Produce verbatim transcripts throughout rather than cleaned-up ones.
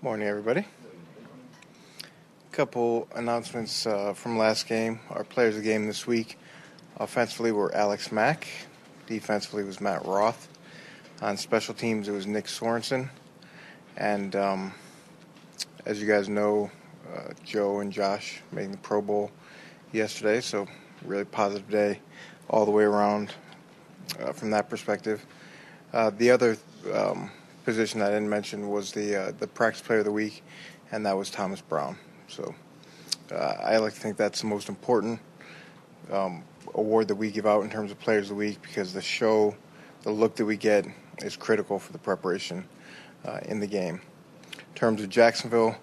Morning, everybody. A couple announcements uh, from last game. Our players of the game this week, offensively, were Alex Mack. Defensively was Matt Roth. On special teams, it was Nick Sorensen. And um, as you guys know, uh, Joe and Josh made the Pro Bowl yesterday, so really positive day all the way around uh, from that perspective. Uh, the other um, position I didn't mention was the uh, the practice player of the week, and that was Thomas Brown. So uh, I like to think that's the most important um, award that we give out in terms of players of the week, because the show, the look that we get is critical for the preparation uh, in the game. In terms of Jacksonville,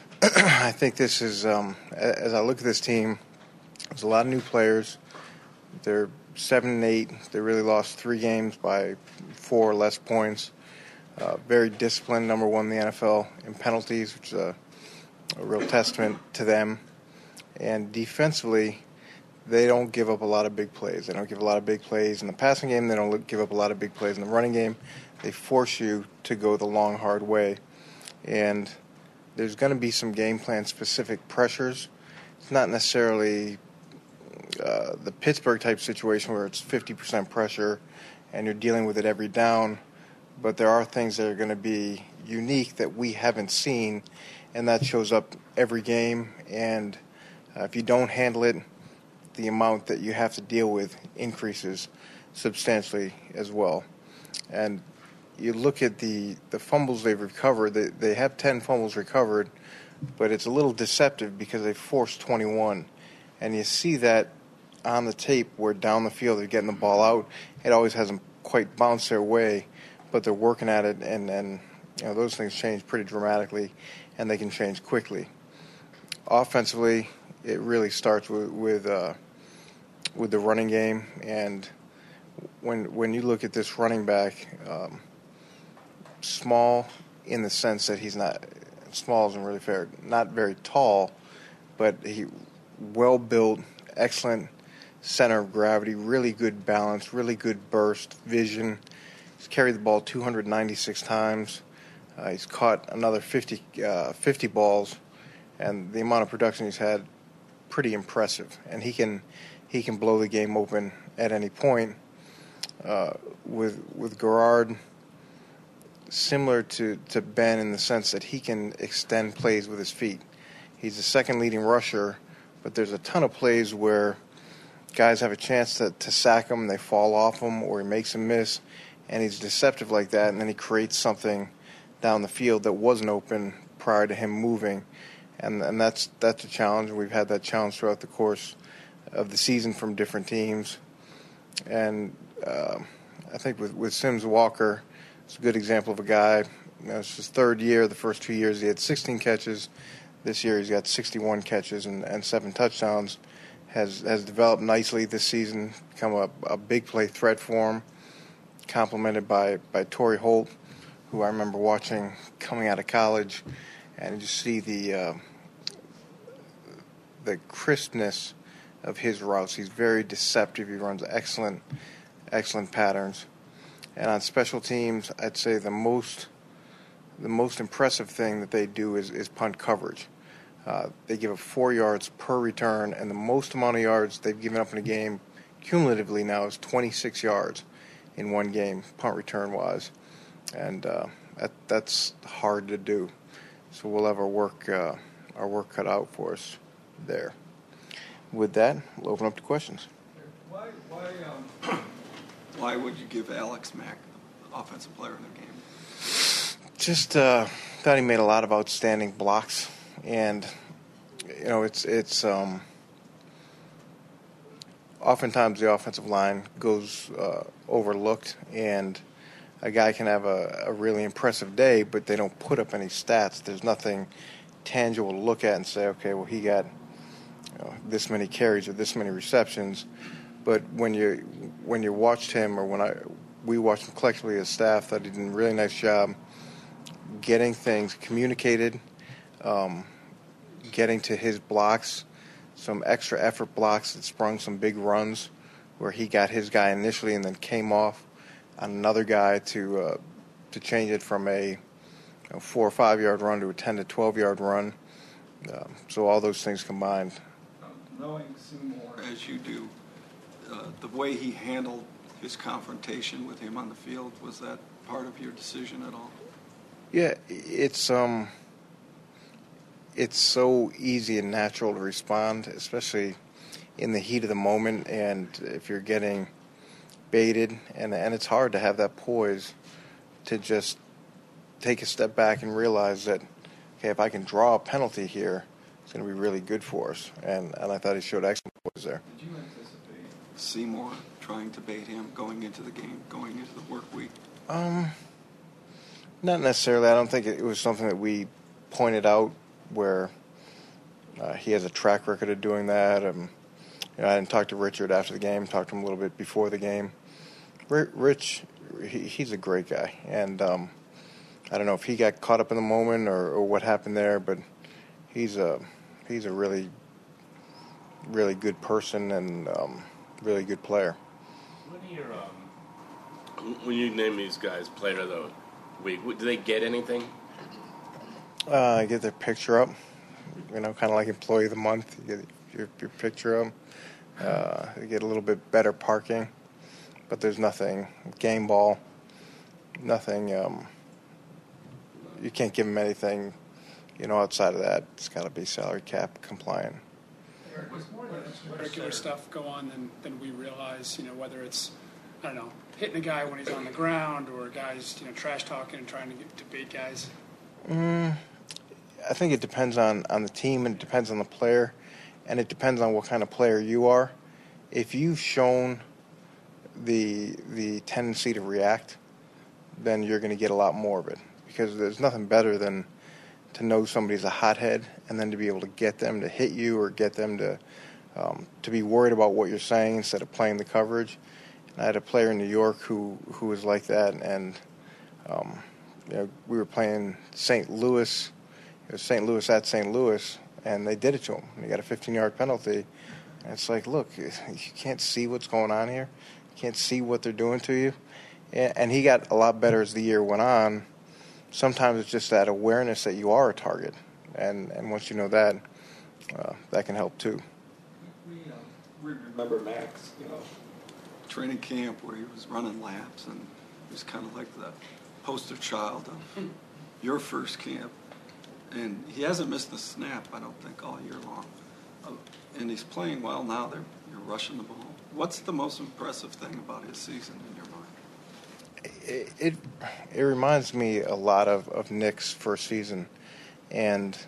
I think this is, um, as I look at this team, there's a lot of new players. They're seven and eight. They really lost three games by four or less points. Uh, very disciplined, number one in the N F L in penalties, which is a, a real testament to them. And defensively, they don't give up a lot of big plays. They don't give a lot of big plays in the passing game. They don't give up a lot of big plays in the running game. They force you to go the long, hard way. And there's going to be some game plan specific pressures. It's not necessarily uh, the Pittsburgh type situation where it's fifty percent pressure and you're dealing with it every down. But there are things that are going to be unique that we haven't seen, and that shows up every game. And uh, if you don't handle it, the amount that you have to deal with increases substantially as well. And you look at the, the fumbles they've recovered, they, they have ten fumbles recovered, but it's a little deceptive because they forced twenty-one. And you see that on the tape where down the field they're getting the ball out. It always hasn't quite bounced their way, but they're working at it, and, and you know, those things change pretty dramatically, and they can change quickly. Offensively, it really starts with with, uh, with the running game, and when when you look at this running back, um, small in the sense that he's not small isn't really fair, not very tall, but he well built, excellent center of gravity, really good balance, really good burst, vision. He's carried the ball two hundred ninety-six times. Uh, he's caught another fifty, uh, fifty balls, and the amount of production he's had, pretty impressive. And he can he can blow the game open at any point. Uh, with with Garrard, similar to, to Ben in the sense that he can extend plays with his feet. He's the second leading rusher, but there's a ton of plays where guys have a chance to, to sack him, they fall off him, or he makes a miss, and he's deceptive like that, and then he creates something down the field that wasn't open prior to him moving. And and that's that's a challenge. We've had that challenge throughout the course of the season from different teams. And uh, I think with, with Sims Walker, it's a good example of a guy. You know, it's his third year. The first two years he had sixteen catches. This year he's got sixty-one catches and, and seven touchdowns. Has has developed nicely this season, become a, a big play threat for him, complemented by, by Torrey Holt, who I remember watching coming out of college, and you just see the uh, the crispness of his routes. He's very deceptive. He runs excellent, excellent patterns. And on special teams, I'd say the most the most impressive thing that they do is, is punt coverage. Uh, they give up four yards per return, and the most amount of yards they've given up in a game cumulatively now is twenty-six yards in one game, punt return-wise. And uh, that, that's hard to do. So we'll have our work, uh, our work cut out for us there. With that, we'll open up to questions. Why, why, um, why would you give Alex Mack offensive player in the game? Just uh, thought he made a lot of outstanding blocks, and you know, it's it's um, oftentimes the offensive line goes uh, overlooked, and a guy can have a, a really impressive day, but they don't put up any stats. There's nothing tangible to look at and say, okay, well, he got you know, this many carries or this many receptions. But when you when you watched him, or when I we watched him collectively as staff, thought he did a really nice job getting things communicated, um, getting to his blocks, some extra effort blocks that sprung some big runs where he got his guy initially and then came off on another guy to uh, to change it from a you know, four or five yard run to a ten to twelve yard run. Um, so all those things combined. Um, knowing Seymour as you do, uh, the way he handled his confrontation with him on the field, was that part of your decision at all? Yeah, it's um, it's so easy and natural to respond, especially in the heat of the moment, and if you're getting baited, and and it's hard to have that poise to just take a step back and realize that, okay, if I can draw a penalty here, it's going to be really good for us. And and I thought he showed excellent poise there. Did you anticipate Seymour trying to bait him going into the game, going into the work week? Um, not necessarily. I don't think it was something that we pointed out where uh, he has a track record of doing that. Um, you know, I didn't talk to Richard after the game. Talked to him a little bit before the game. Rich, he, he's a great guy, and um, I don't know if he got caught up in the moment or, or what happened there, but he's a he's a really, really good person and um, really good player. What are your um, when you name these guys player of the week, do they get anything? Uh, get their picture up, you know, kind of like employee of the month. You get your, your picture up. Uh, you get a little bit better parking, but there's nothing game ball, nothing. Um, you can't give them anything, you know, outside of that. It's got to be salary cap compliant. There's more regular stuff go on than, than we realize, you know, whether it's, I don't know, hitting a guy when he's on the ground or guys, you know, trash talking and trying to get to bait guys. Mm, I think it depends on, on the team, and it depends on the player, and it depends on what kind of player you are. If you've shown the the tendency to react, then you're going to get a lot more of it, because there's nothing better than to know somebody's a hothead and then to be able to get them to hit you or get them to um, to be worried about what you're saying instead of playing the coverage. And I had a player in New York who, who was like that, and um, you know, we were playing Saint Louis. It was Saint Louis at Saint Louis, and they did it to him. He got a fifteen-yard penalty. And it's like, look, you can't see what's going on here. You can't see what they're doing to you. And he got a lot better as the year went on. Sometimes it's just that awareness that you are a target. And, and once you know that, uh, that can help too. We, uh, we remember Max, you know, training camp where he was running laps, and he was kind of like the poster child of your first camp. And he hasn't missed a snap, I don't think, all year long. Uh, and he's playing well now. They're, you're rushing the ball. What's the most impressive thing about his season in your mind? It, it it reminds me a lot of, of Nick's first season. And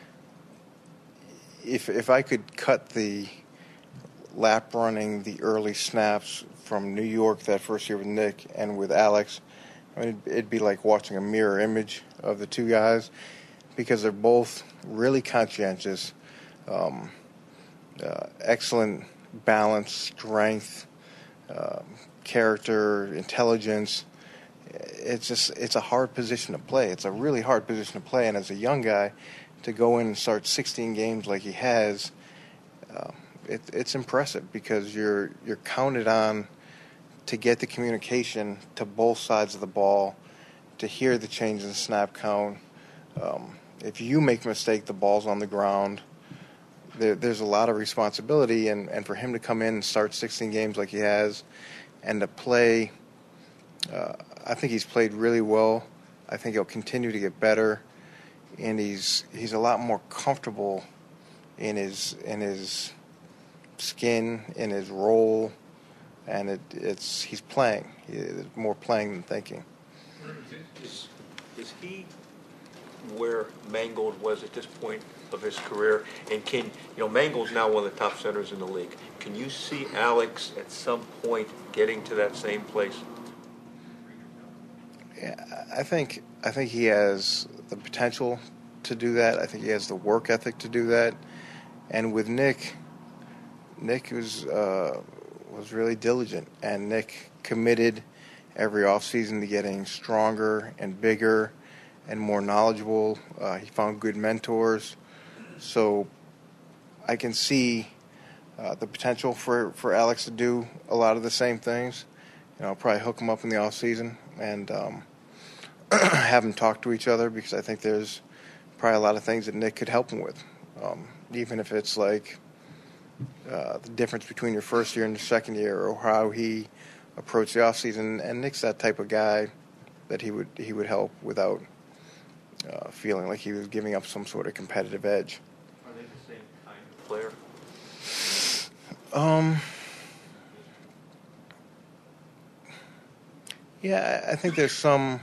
if if I could cut the lap running, the early snaps from New York that first year with Nick and with Alex, I mean, it'd, it'd be like watching a mirror image of the two guys, because they're both really conscientious, um, uh, excellent balance, strength, uh, character, intelligence. It's just it's a hard position to play. It's a really hard position to play, and as a young guy, to go in and start sixteen games like he has, uh, it, it's impressive, because you're you're counted on to get the communication to both sides of the ball, to hear the change in snap count. Um, if you make a mistake, the ball's on the ground. There, there's a lot of responsibility, and, and for him to come in and start sixteen games like he has, and to play, uh, I think he's played really well. I think he'll continue to get better, and he's he's a lot more comfortable in his in his skin, in his role, and it, it's he's playing. He's more playing than thinking. Is, is he where Mangold was at this point of his career? And can, you know, Mangold's now one of the top centers in the league. Can you see Alex at some point getting to that same place? Yeah, I think I think he has the potential to do that. I think he has the work ethic to do that. And with Nick, Nick was uh, was really diligent, and Nick committed every offseason to getting stronger and bigger and more knowledgeable. Uh, he found good mentors. So I can see uh, the potential for, for Alex to do a lot of the same things. You know, I'll probably hook him up in the off season and um, have them talk to each other, because I think there's probably a lot of things that Nick could help him with, um, even if it's like uh, the difference between your first year and your second year, or how he approached the offseason. And Nick's that type of guy that he would he would help without uh, feeling like he was giving up some sort of competitive edge. Are they the same kind of player? Um. Yeah, I think there's some.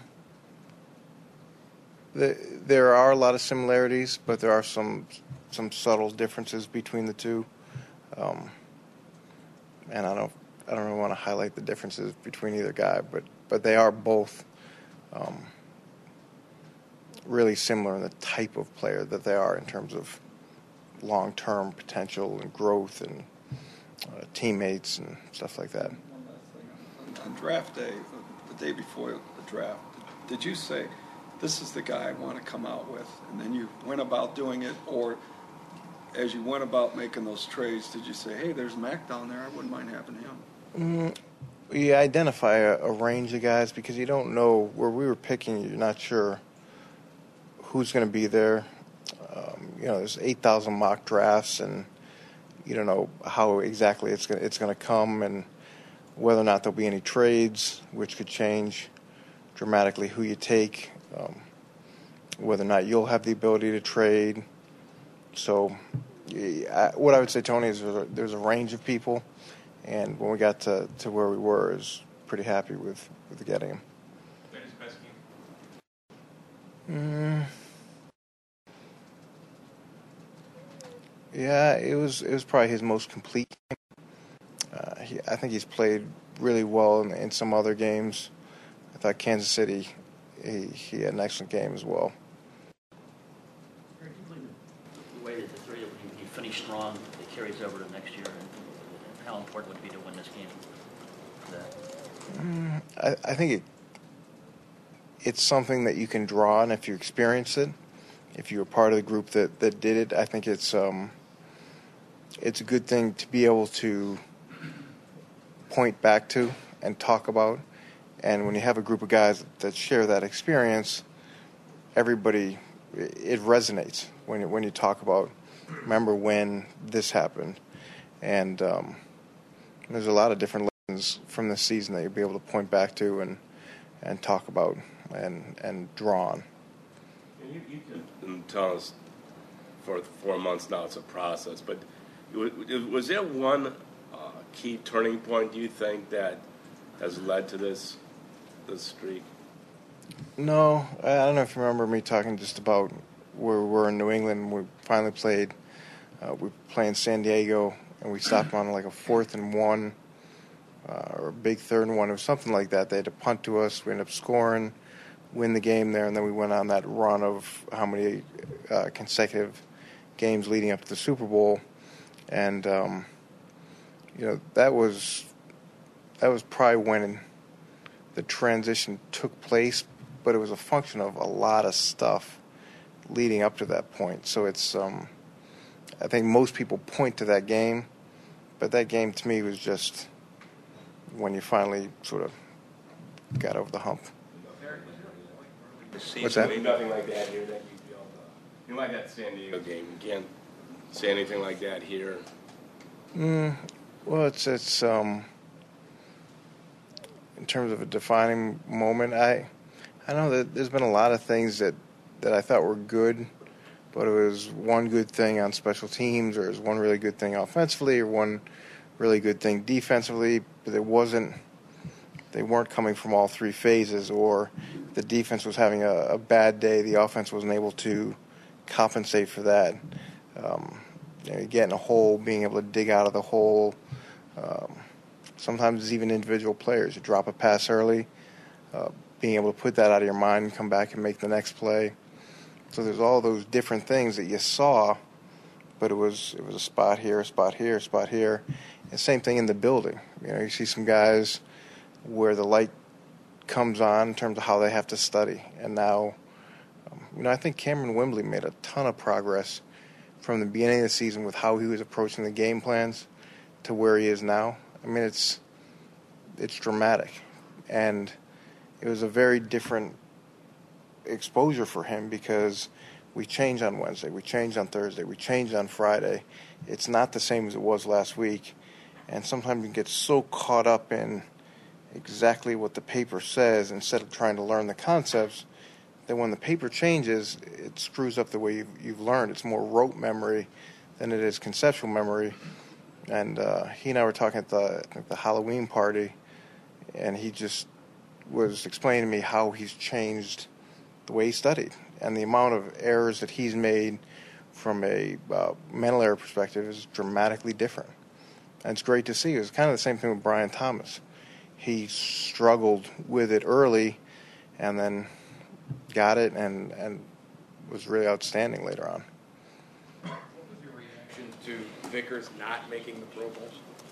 There are a lot of similarities, but there are some some subtle differences between the two. Um, and I don't I don't really want to highlight the differences between either guy, but but they are both um, really similar in the type of player that they are in terms of long-term potential and growth and uh, teammates and stuff like that. One last thing. On, on draft day, the, the day before the draft, did you say, this is the guy I want to come out with, and then you went about doing it, or as you went about making those trades, did you say, hey, there's Mac down there, I wouldn't mind having him? Mm, you identify a, a range of guys because you don't know where we were picking. You're not sure who's going to be there. Um, you know, there's eight thousand mock drafts, and you don't know how exactly it's going it's going to come, and whether or not there'll be any trades, which could change dramatically who you take. Um, whether or not you'll have the ability to trade. So, yeah, what I would say, Tony, is there's a, there's a range of people, and when we got to, to where we were, I was pretty happy with, with getting him. Mm. Yeah, it was it was probably his most complete game. Uh, he, I think he's played really well in, in some other games. I thought Kansas City, he, he had an excellent game as well. The way that the three of you, you finish strong, it carries over to next year, and how important would it be to win this game for that? Mm, I, I think it it's something that you can draw on if you experience it. If you were part of the group that, that did it, I think it's um it's a good thing to be able to point back to and talk about. And when you have a group of guys that share that experience, everybody, it resonates when you, when you talk about, remember when this happened. And um, there's a lot of different lessons from this season that you'll be able to point back to and and talk about and, and draw on. You, you can tell us for four months now it's a process, but was there one uh, key turning point, do you think, that has led to this this streak? No, I don't know if you remember me talking just about where we were in New England. We finally played. Uh, we played in San Diego, and we stopped on like a fourth and one, uh, or a big third and one, or something like that. They had to punt to us. We ended up scoring, win the game there, and then we went on that run of how many uh, consecutive games leading up to the Super Bowl. And um, you know, that was that was probably when the transition took place, but it was a function of a lot of stuff leading up to that point. So it's, um, I think most people point to that game, but that game to me was just when you finally sort of got over the hump. What's that? Nothing like that here that you feel. You like that San Diego game. You can't say anything like that here. Mm, well, it's it's um. In terms of a defining moment, I I know that there's been a lot of things that, that I thought were good, but it was one good thing on special teams, or it was one really good thing offensively, or one really good thing defensively, but it wasn't, they weren't coming from all three phases, or the defense was having a, a bad day, the offense wasn't able to compensate for that. Um, you know, getting a hole, being able to dig out of the hole. Um, Sometimes it's even individual players. You drop a pass early, uh, being able to put that out of your mind and come back and make the next play. So there's all those different things that you saw, but it was it was a spot here, a spot here, a spot here. And same thing in the building. You know, you see some guys where the light comes on in terms of how they have to study. And now, um, you know, I think Cameron Wembley made a ton of progress from the beginning of the season with how he was approaching the game plans to where he is now. I mean, it's it's dramatic, and it was a very different exposure for him because we change on Wednesday, we change on Thursday, we change on Friday. It's not the same as it was last week. And sometimes you get so caught up in exactly what the paper says instead of trying to learn the concepts that when the paper changes, it screws up the way you've, you've learned. It's more rote memory than it is conceptual memory. And uh, he and I were talking at the, at the Halloween party, and he just was explaining to me how he's changed the way he studied and the amount of errors that he's made from a uh, mental error perspective is dramatically different. And it's great to see. It was kind of the same thing with Brian Thomas. He struggled with it early and then got it and, and was really outstanding later on. What was your reaction to Vickers not making the Pro Bowls?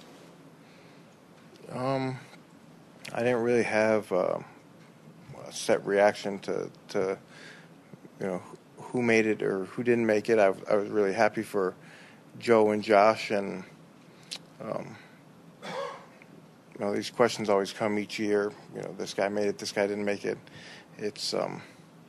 Um, I didn't really have uh, a set reaction to, to, you know, who made it or who didn't make it. I, I was really happy for Joe and Josh, and um, you know, these questions always come each year. You know, this guy made it, this guy didn't make it. It's um,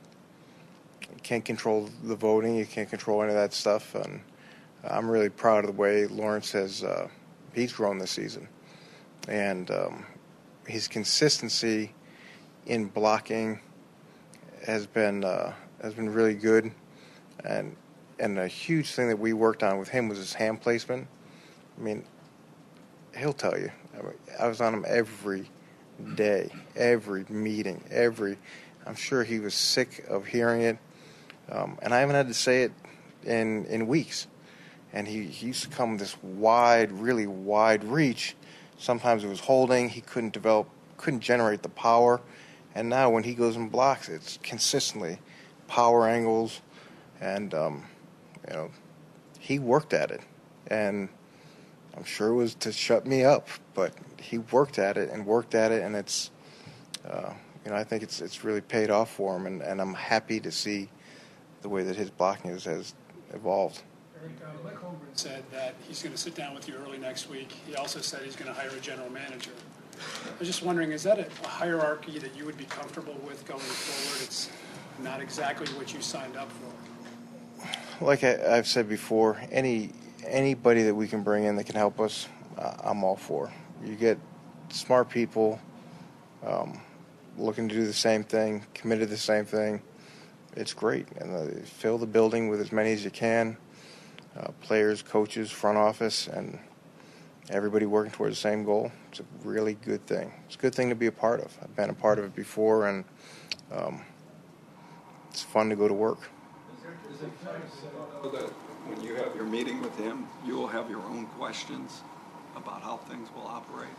you can't control the voting, you can't control any of that stuff, and I'm really proud of the way Lawrence has uh, he's grown this season, and um, his consistency in blocking has been uh, has been really good, and and a huge thing that we worked on with him was his hand placement. I mean, he'll tell you. I, mean, I was on him every day, every meeting, every. I'm sure he was sick of hearing it, um, and I haven't had to say it in in weeks. And he, he used to come this wide, really wide reach. Sometimes it was holding. He couldn't develop, couldn't generate the power. And now when he goes and blocks, it's consistently power angles, and um, you know, he worked at it. And I'm sure it was to shut me up, but he worked at it and worked at it, and it's, uh, you know, I think it's it's really paid off for him, and, and I'm happy to see the way that his blocking has, has evolved. Eric, uh, Mike Holmgren said that he's going to sit down with you early next week. He also said he's going to hire a general manager. I was just wondering, is that a, a hierarchy that you would be comfortable with going forward? It's not exactly what you signed up for. Like I, I've said before, any anybody that we can bring in that can help us, uh, I'm all for. You get smart people um, looking to do the same thing, committed to the same thing. It's great. And uh, fill the building with as many as you can. Uh, players, coaches, front office, and everybody working towards the same goal. It's a really good thing. It's a good thing to be a part of. I've been a part of it before, and um, it's fun to go to work. Is it fair to say that when you have your meeting with him, you will have your own questions about how things will operate?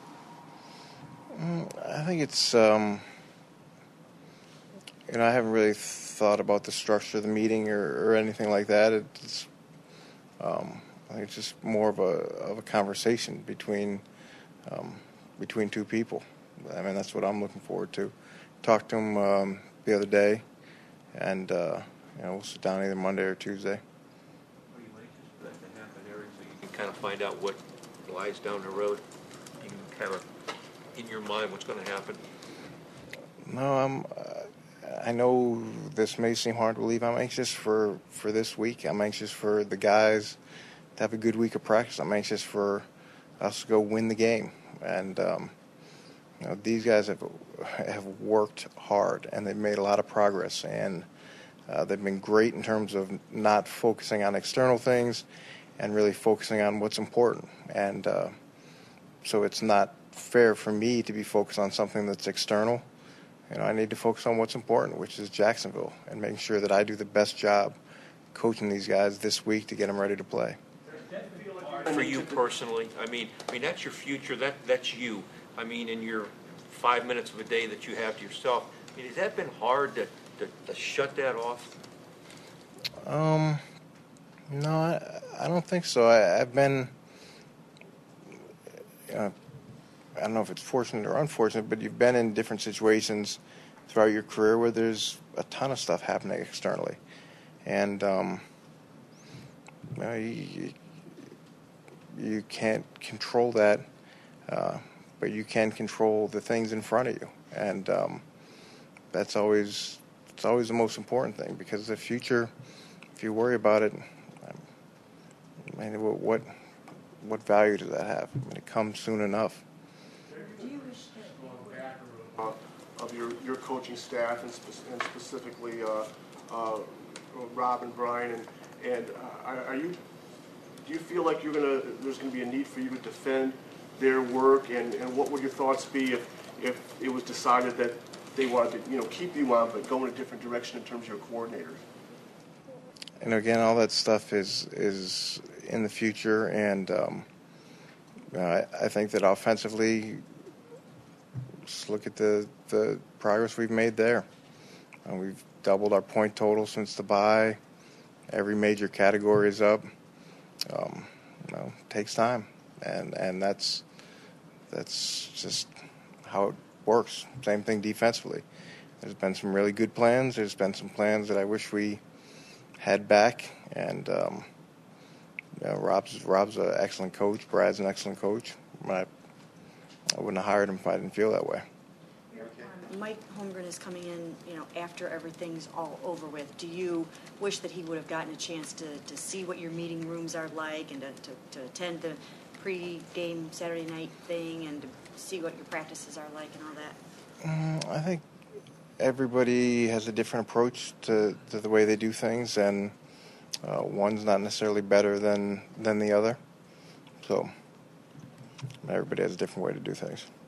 Mm, I think it's, um, you know, I haven't really thought about the structure of the meeting or, or anything like that. It's Um, I think it's just more of a of a conversation between um, between two people. I mean, that's what I'm looking forward to. Talked to him um, the other day, and uh, you know, we'll sit down either Monday or Tuesday. Are you anxious for that to happen, Eric, so you can kind of find out what lies down the road? You can kind of, in your mind, what's going to happen? No, I'm. Uh, I know this may seem hard to believe. I'm anxious for, for this week. I'm anxious for the guys to have a good week of practice. I'm anxious for us to go win the game. And um, you know, these guys have have worked hard, and they've made a lot of progress. And uh, they've been great in terms of not focusing on external things and really focusing on what's important. And uh, so it's not fair for me to be focused on something that's external. You know, I need to focus on what's important, which is Jacksonville, and making sure that I do the best job coaching these guys this week to get them ready to play. For you personally, I mean, I mean that's your future. That that's you. I mean, in your five minutes of a day that you have to yourself. I mean, has that been hard to to, to shut that off? Um, no, I, I don't think so. I, I've been, you know, I don't know if it's fortunate or unfortunate, but you've been in different situations throughout your career where there's a ton of stuff happening externally. And, um, you know, you, you can't control that, uh, but you can control the things in front of you. And um, that's always it's always the most important thing, because the future, if you worry about it, I mean, what what, what value does that have? I mean, it comes soon enough. Uh, of your, your coaching staff and, spe- and specifically uh, uh, Rob and Brian, and and uh, are, are you do you feel like you're gonna there's gonna be a need for you to defend their work, and, and what would your thoughts be if if it was decided that they wanted to you know keep you on but go in a different direction in terms of your coordinators? And again, all that stuff is is in the future, and um, I, I think that offensively, just look at the, the progress we've made there. Uh, we've doubled our point total since the bye. Every major category is up. Um, you know, it takes time, and and that's that's just how it works. Same thing defensively. There's been some really good plans. There's been some plans that I wish we had back, and um, you know, Rob's Rob's an excellent coach. Brad's an excellent coach. I, I wouldn't have hired him if I didn't feel that way. Mike Holmgren is coming in, you know, after everything's all over with. Do you wish that he would have gotten a chance to, to see what your meeting rooms are like, and to, to, to attend the pre-game Saturday night thing, and to see what your practices are like and all that? Mm, I think everybody has a different approach to, to the way they do things, and uh, one's not necessarily better than, than the other. So everybody has a different way to do things.